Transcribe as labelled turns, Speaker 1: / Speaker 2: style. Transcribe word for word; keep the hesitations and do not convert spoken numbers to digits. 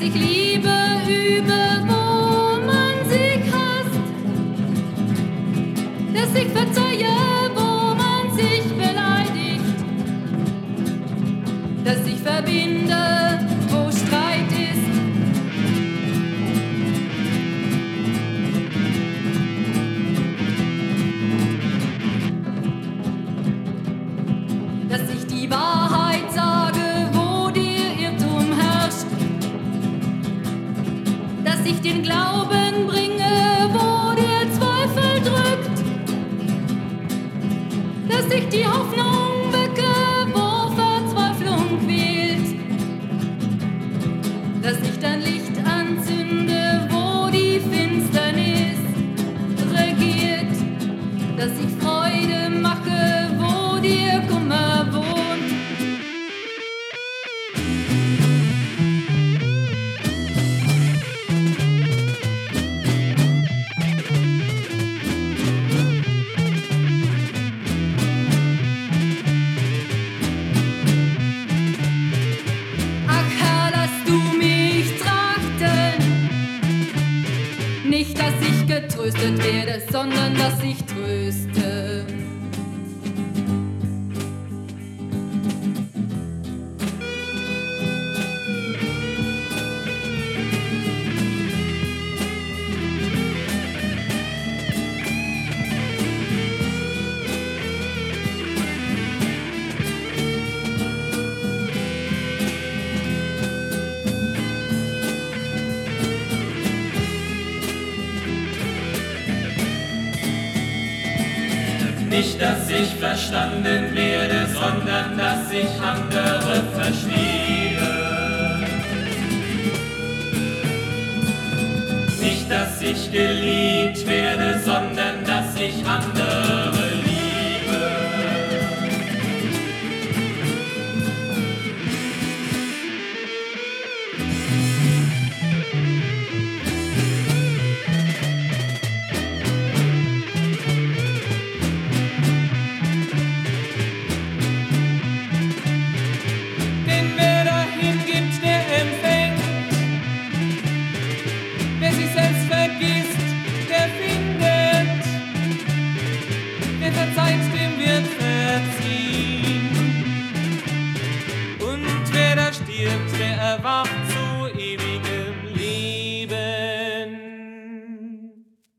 Speaker 1: ich Liebe übe, wo man sich hasst, dass ich verzeihe, wo man sich beleidigt, dass ich verbinde, wo Streit ist. Dass ich die Wahrheit sage, wo der Irrtum herrscht, dass ich den Glauben bringe, wo der Zweifel drückt, dass ich die Hoffnung wecke, wo Verzweiflung quält, dass ich dann Licht anzünde, wo die Finsternis regiert, dass ich Freude mache, wo der Kummer wohnt. Ach Herr, lass du mich trachten, nicht, dass ich getröstet werde, sondern dass ich tröste.
Speaker 2: Nicht, dass ich verstanden werde, sondern dass ich andere verstehe. Nicht, dass ich geliebt werde, sondern dass ich andere liebe.
Speaker 3: Denn wer dahin gibt, der empfängt. Wer sich selbst vergisst, der findet. Wer verzeiht, dem wird verziehen. Und wer da stirbt, der erwacht.